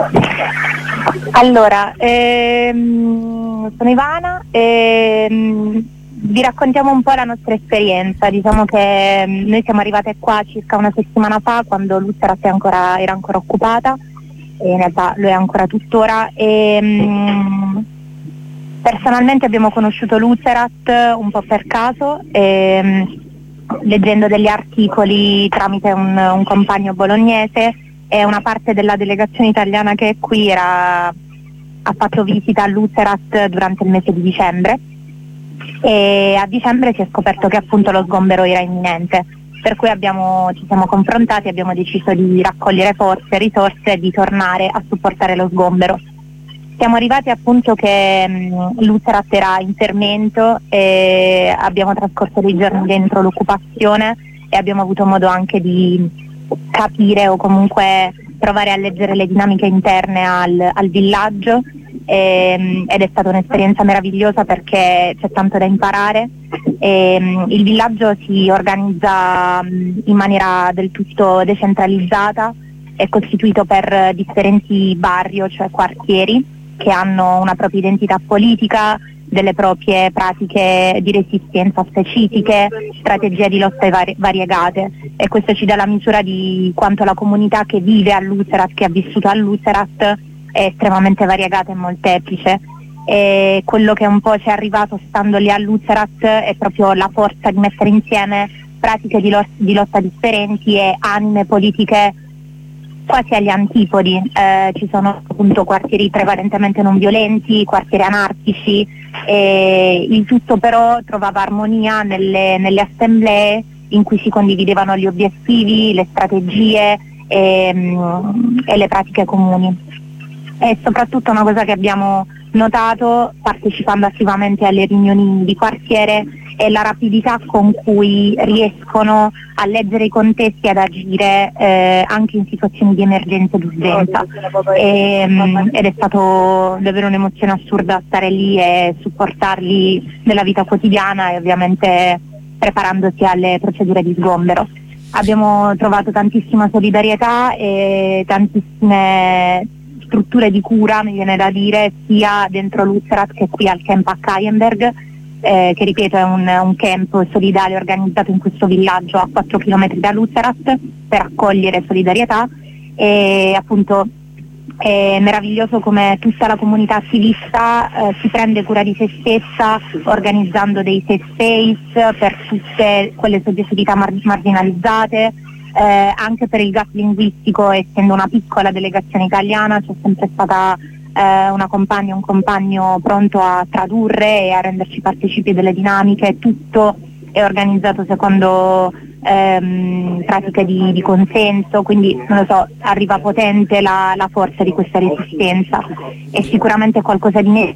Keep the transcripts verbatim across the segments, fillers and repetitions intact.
Allora, ehm, sono Ivana e ehm, vi raccontiamo un po' la nostra esperienza. Diciamo che ehm, noi siamo arrivate qua circa una settimana fa, quando Lucerat è ancora, era ancora occupata, e in realtà lo è ancora tuttora. E, ehm, personalmente abbiamo conosciuto Lucerat un po' per caso, ehm, leggendo degli articoli tramite un, un compagno bolognese, e una parte della delegazione italiana che è qui era, ha fatto visita a Lucerat durante il mese di dicembre, e a dicembre si è scoperto che appunto lo sgombero era imminente, per cui abbiamo, ci siamo confrontati e abbiamo deciso di raccogliere forze e risorse e di tornare a supportare lo sgombero. Siamo arrivati appunto che mh, Lucerat era in fermento e abbiamo trascorso dei giorni dentro l'occupazione e abbiamo avuto modo anche di capire o comunque provare a leggere le dinamiche interne al, al villaggio, e, ed è stata un'esperienza meravigliosa perché c'è tanto da imparare. E, il villaggio si organizza mh, in maniera del tutto decentralizzata, è costituito per differenti barrio, cioè quartieri, che hanno una propria identità politica, delle proprie pratiche di resistenza specifiche, strategie di lotta vari- variegate, e questo ci dà la misura di quanto la comunità che vive a Lucerat, che ha vissuto a Lucerat, è estremamente variegata e molteplice. E quello che un po' ci è arrivato stando lì a Lucerat è proprio la forza di mettere insieme pratiche di, lo- di lotta differenti e anime politiche quasi agli antipodi. Eh, ci sono appunto quartieri prevalentemente non violenti, quartieri anarchici, e il tutto però trovava armonia nelle, nelle assemblee in cui si condividevano gli obiettivi, le strategie e, mh, e le pratiche comuni. E soprattutto una cosa che abbiamo notato partecipando attivamente alle riunioni di quartiere è la rapidità con cui riescono a leggere i contesti e ad agire eh, anche in situazioni di emergenza e di urgenza. E, mh, ed è stato davvero un'emozione assurda stare lì e supportarli nella vita quotidiana, e ovviamente preparandosi alle procedure di sgombero. Abbiamo trovato tantissima solidarietà e tantissime strutture di cura, mi viene da dire, sia dentro Lucerat che qui al camp a Kayenberg, eh, che ripeto è un, un camp solidale organizzato in questo villaggio a quattro chilometri da Lucerat per accogliere solidarietà. E appunto è meraviglioso come tutta la comunità attivista eh, si prende cura di se stessa, organizzando dei safe space per tutte quelle soggettività mar- marginalizzate. Eh, anche per il gap linguistico, essendo una piccola delegazione italiana, c'è sempre stata eh, una compagna, un compagno pronto a tradurre e a renderci partecipi delle dinamiche. Tutto è organizzato secondo ehm, pratiche di, di consenso, quindi non lo so, arriva potente la, la forza di questa resistenza, e sicuramente qualcosa di nero.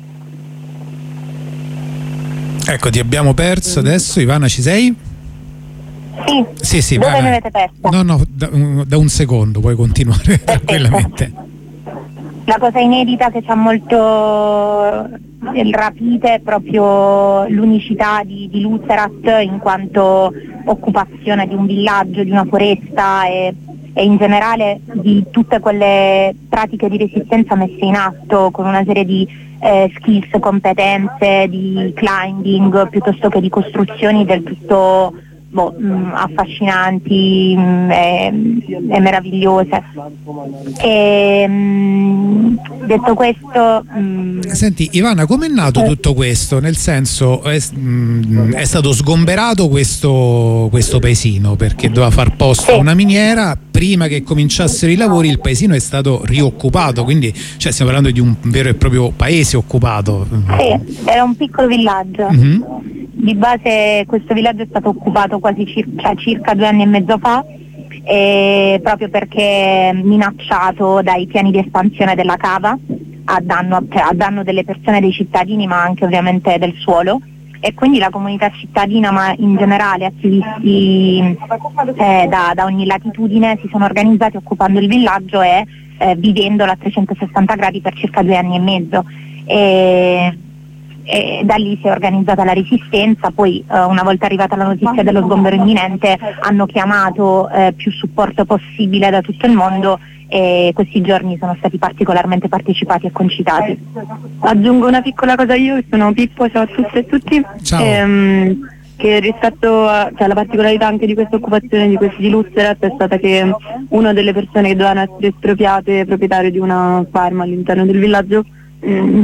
Ecco, ti abbiamo perso adesso. Ivana, ci sei? Sì, sì, sì, dove vai, mi avete persa? No, no, da, da un secondo puoi continuare tranquillamente. La cosa inedita che ci ha molto rapite è proprio l'unicità di, di Lucerat in quanto occupazione di un villaggio, di una foresta, e, e in generale di tutte quelle pratiche di resistenza messe in atto con una serie di eh, skills, competenze, di climbing piuttosto che di costruzioni del tutto Boh, mh, affascinanti mh, e, e meravigliose. E, mh, detto questo, mh, senti Ivana, com'è nato tutto questo? Nel senso, è, mh, è stato sgomberato questo, questo paesino perché doveva far posto a una miniera. Prima che cominciassero i lavori il paesino è stato rioccupato, quindi cioè, stiamo parlando di un vero e proprio paese occupato. Sì, era un piccolo villaggio. Mm-hmm. Di base questo villaggio è stato occupato quasi circa, circa due anni e mezzo fa, e proprio perché minacciato dai piani di espansione della cava a danno, cioè a danno delle persone, dei cittadini, ma anche ovviamente del suolo. E quindi la comunità cittadina, ma in generale attivisti eh, da, da ogni latitudine, si sono organizzati occupando il villaggio e eh, vivendolo a trecentosessanta gradi per circa due anni e mezzo. E, e da lì si è organizzata la resistenza. Poi eh, una volta arrivata la notizia dello sgombero imminente hanno chiamato eh, più supporto possibile da tutto il mondo, e questi giorni sono stati particolarmente partecipati e concitati. Aggiungo una piccola cosa io, sono Pippo, ciao a tutte e tutti. Ciao. Ehm, che rispetto a, cioè, la particolarità anche di questa occupazione di questi di Lucerat è stata che una delle persone che dovevano essere espropriate, proprietario di una farm all'interno del villaggio, mh,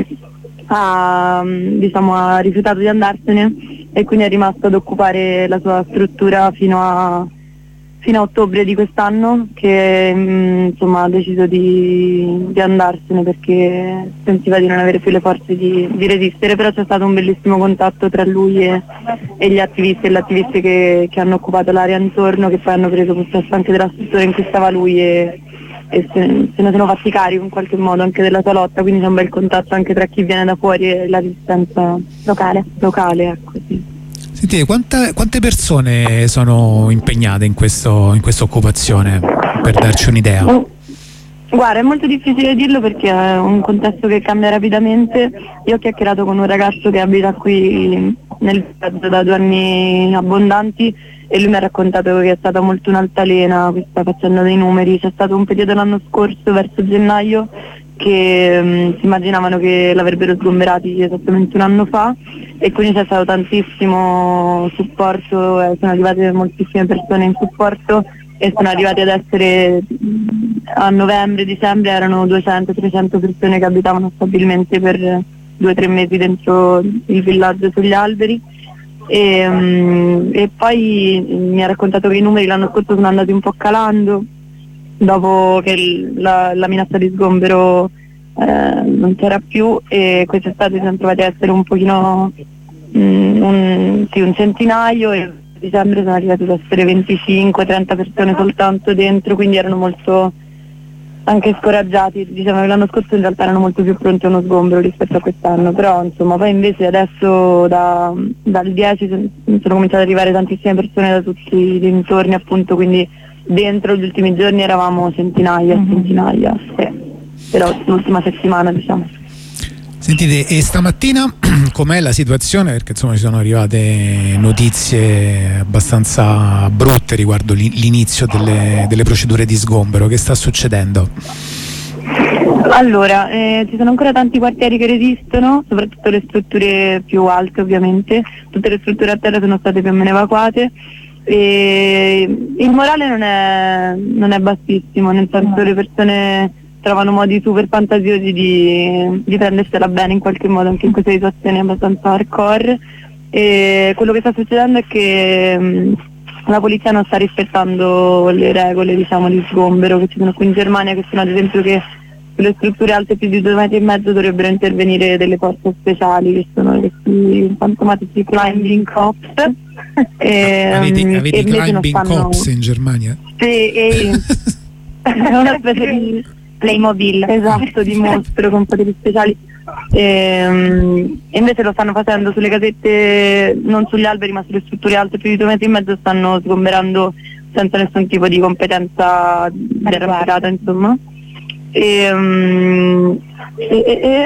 ha, diciamo, ha rifiutato di andarsene e quindi è rimasto ad occupare la sua struttura fino a fino a ottobre di quest'anno, che mh, insomma ha deciso di, di andarsene perché sentiva di non avere più le forze di, di resistere, però c'è stato un bellissimo contatto tra lui e, e gli attivisti e le attiviste che, che hanno occupato l'area intorno, che poi hanno preso possesso anche della struttura in cui stava lui e, e se, se ne sono fatti carico in qualche modo anche della sua lotta, quindi c'è un bel contatto anche tra chi viene da fuori e la resistenza locale, locale ecco, sì. Sentite, quanta, quante persone sono impegnate in, questo, in questa occupazione, per darci un'idea? Guarda, è molto difficile dirlo perché è un contesto che cambia rapidamente. Io ho chiacchierato con un ragazzo che abita qui nel villaggio da due anni abbondanti e lui mi ha raccontato che è stata molto un'altalena questa faccenda dei numeri. C'è stato un periodo l'anno scorso, verso gennaio, che um, si immaginavano che l'avrebbero sgomberati esattamente un anno fa e quindi c'è stato tantissimo supporto, eh, sono arrivate moltissime persone in supporto e sono arrivati ad essere a novembre, dicembre erano duecento trecento persone che abitavano stabilmente per due o tre mesi dentro il villaggio sugli alberi e, um, e poi mi ha raccontato che i numeri l'anno scorso sono andati un po' calando dopo che il, la, la minaccia di sgombero eh, non c'era più e quest'estate si sono trovati a essere un pochino mm, un, sì, un centinaio e a dicembre sono arrivati ad essere venticinque trenta persone soltanto dentro, quindi erano molto anche scoraggiati, diciamo che l'anno scorso in realtà erano molto più pronti a uno sgombero rispetto a quest'anno, però insomma poi invece adesso da, dal dieci sono, sono cominciate ad arrivare tantissime persone da tutti i dintorni appunto, quindi dentro gli ultimi giorni eravamo centinaia e mm-hmm. centinaia, sì. Però l'ultima settimana diciamo. Sentite, e stamattina com'è la situazione? Perché insomma ci sono arrivate notizie abbastanza brutte riguardo l'inizio delle, delle procedure di sgombero. Che sta succedendo? Allora, eh, ci sono ancora tanti quartieri che resistono, soprattutto le strutture più alte ovviamente, tutte le strutture a terra sono state più o meno evacuate e il morale non è, non è bassissimo, nel senso che le persone trovano modi super fantasiosi di, di prendersela bene in qualche modo anche in queste situazioni abbastanza hardcore e quello che sta succedendo è che mh, la polizia non sta rispettando le regole diciamo di sgombero che ci sono qui in Germania, che sono ad esempio che sulle strutture alte più di due metri e mezzo dovrebbero intervenire delle forze speciali che sono questi fantomatici climbing cops. E, avete avete i climbing fanno... cops in Germania? Sì, e... è una specie di Playmobil, esatto, di mostro con poteri speciali e, um, e invece lo stanno facendo sulle casette, non sugli alberi ma sulle strutture alte più di due metri e mezzo, stanno sgomberando senza nessun tipo di competenza derivata insomma e, um, e, e,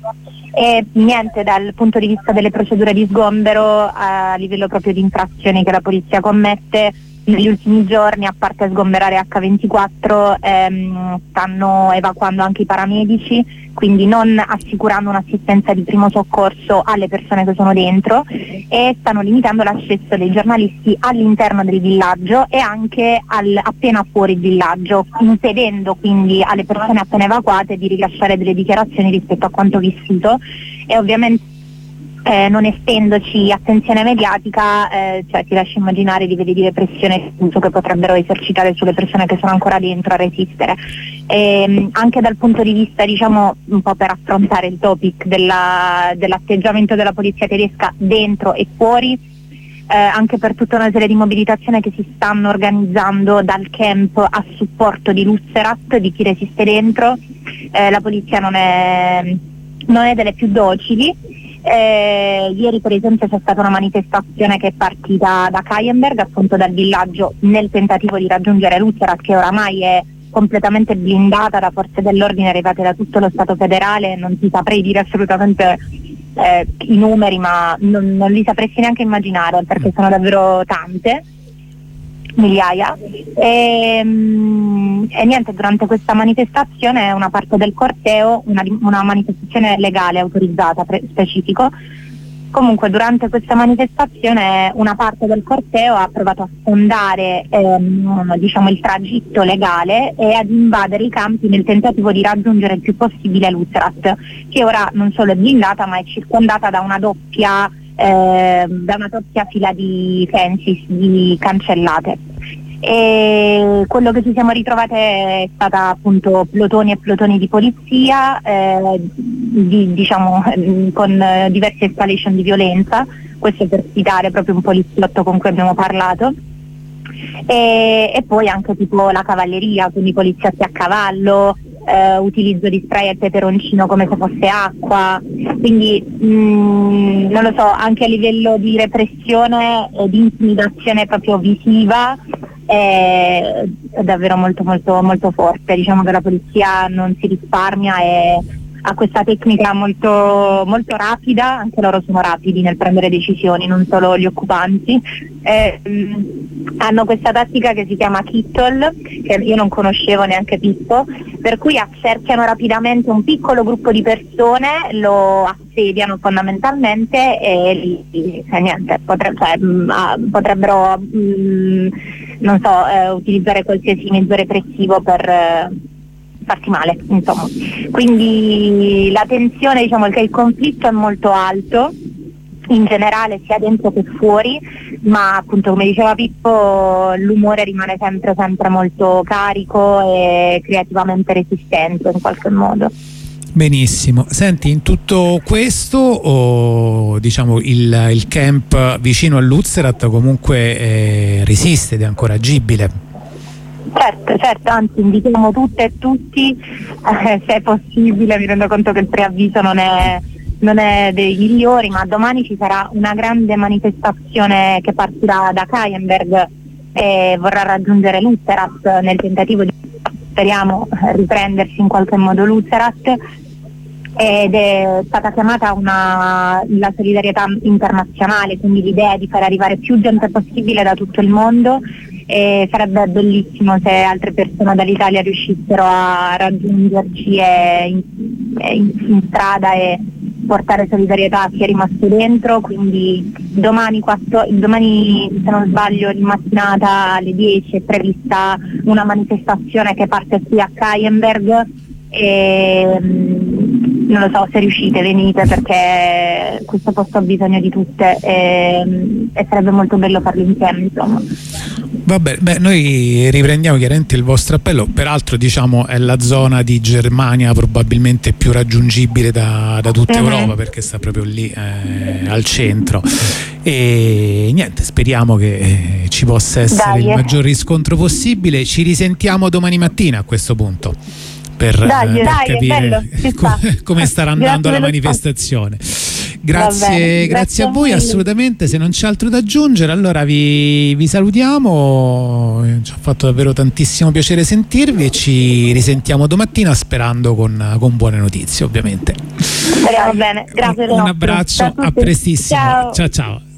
e niente, dal punto di vista delle procedure di sgombero a livello proprio di infrazioni che la polizia commette negli ultimi giorni, a parte sgomberare acca ventiquattro, ehm, stanno evacuando anche i paramedici, quindi non assicurando un'assistenza di primo soccorso alle persone che sono dentro e stanno limitando l'accesso dei giornalisti all'interno del villaggio e anche al, appena fuori il villaggio, impedendo quindi alle persone appena evacuate di rilasciare delle dichiarazioni rispetto a quanto vissuto e ovviamente Eh, non essendoci attenzione mediatica, eh, cioè ti lascio immaginare di vedere pressione che potrebbero esercitare sulle persone che sono ancora dentro a resistere. E, anche dal punto di vista, diciamo, un po' per affrontare il topic della, dell'atteggiamento della polizia tedesca dentro e fuori, eh, anche per tutta una serie di mobilitazioni che si stanno organizzando dal camp a supporto di Lucerat, di chi resiste dentro, eh, la polizia non è, non è delle più docili. Eh, ieri per esempio c'è stata una manifestazione che è partita da Keienberg, appunto dal villaggio, nel tentativo di raggiungere Lucerat, che oramai è completamente blindata da forze dell'ordine arrivate da tutto lo Stato federale. Non ti saprei dire assolutamente eh, i numeri, ma non, non li sapresti neanche immaginare perché sono davvero tante. migliaia e, mm, e niente, durante questa manifestazione una parte del corteo, una, una manifestazione legale autorizzata pre- specifico, comunque durante questa manifestazione una parte del corteo ha provato a sfondare ehm, diciamo il tragitto legale e ad invadere i campi nel tentativo di raggiungere il più possibile Lutzerat, che ora non solo è blindata ma è circondata da una doppia eh, da una doppia fila di fences, di cancellate. E quello che ci siamo ritrovate è stata appunto plotoni e plotoni di polizia eh, di, diciamo con eh, diverse escalation di violenza, questo per citare proprio un poliziotto con cui abbiamo parlato, e, e poi anche tipo la cavalleria, quindi poliziotti a cavallo, eh, utilizzo di spray al peperoncino come se fosse acqua, quindi mh, non lo so, anche a livello di repressione e di intimidazione proprio visiva è davvero molto molto molto forte. Diciamo che la polizia non si risparmia e ha questa tecnica molto molto rapida, anche loro sono rapidi nel prendere decisioni, non solo gli occupanti. Eh, mh, hanno questa tattica che si chiama Kittle, che io non conoscevo neanche Pippo, per cui accerchiano rapidamente un piccolo gruppo di persone, lo assediano fondamentalmente e, e niente, potre, cioè, mh, potrebbero mh, non so, eh, utilizzare qualsiasi mezzo repressivo per eh, farsi male, insomma. Quindi la tensione, diciamo che il conflitto è molto alto in generale sia dentro che fuori, ma appunto come diceva Pippo l'umore rimane sempre sempre molto carico e creativamente resistente in qualche modo. Benissimo, senti, in tutto questo oh, diciamo il, il camp vicino a Lutzerat comunque eh, resiste ed è ancora agibile. Certo, certo, anzi invitiamo tutte e tutti, eh, se è possibile. Mi rendo conto che il preavviso non è, non è dei migliori, ma domani ci sarà una grande manifestazione che partirà da Keienberg e vorrà raggiungere Lutzerat nel tentativo di, speriamo, riprendersi in qualche modo Lutzerat, ed è stata chiamata una, la solidarietà internazionale, quindi l'idea di far arrivare più gente possibile da tutto il mondo, e sarebbe bellissimo se altre persone dall'Italia riuscissero a raggiungerci e in, e in, in strada e portare solidarietà a chi è rimasto dentro. Quindi domani, quattro, domani se non sbaglio in mattinata alle dieci è prevista una manifestazione che parte qui a Keienberg e non lo so, se riuscite venite, perché questo posto ha bisogno di tutte e, e sarebbe molto bello farlo insieme, insomma. Vabbè, beh, noi riprendiamo chiaramente il vostro appello, peraltro diciamo è la zona di Germania probabilmente più raggiungibile da, da tutta uh-huh. Europa, perché sta proprio lì eh, al centro, e niente, speriamo che eh, ci possa essere Dai, il maggior riscontro possibile. Ci risentiamo domani mattina a questo punto per, dai, per dai, capire come, come starà andando la manifestazione. Grazie, grazie a voi, assolutamente. Se non c'è altro da aggiungere, allora vi, vi salutiamo. Ci ha fatto davvero tantissimo piacere sentirvi e ci risentiamo domattina, sperando con, con buone notizie, ovviamente. Speriamo bene. Grazie. Un, un abbraccio, a prestissimo. Ciao ciao. ciao.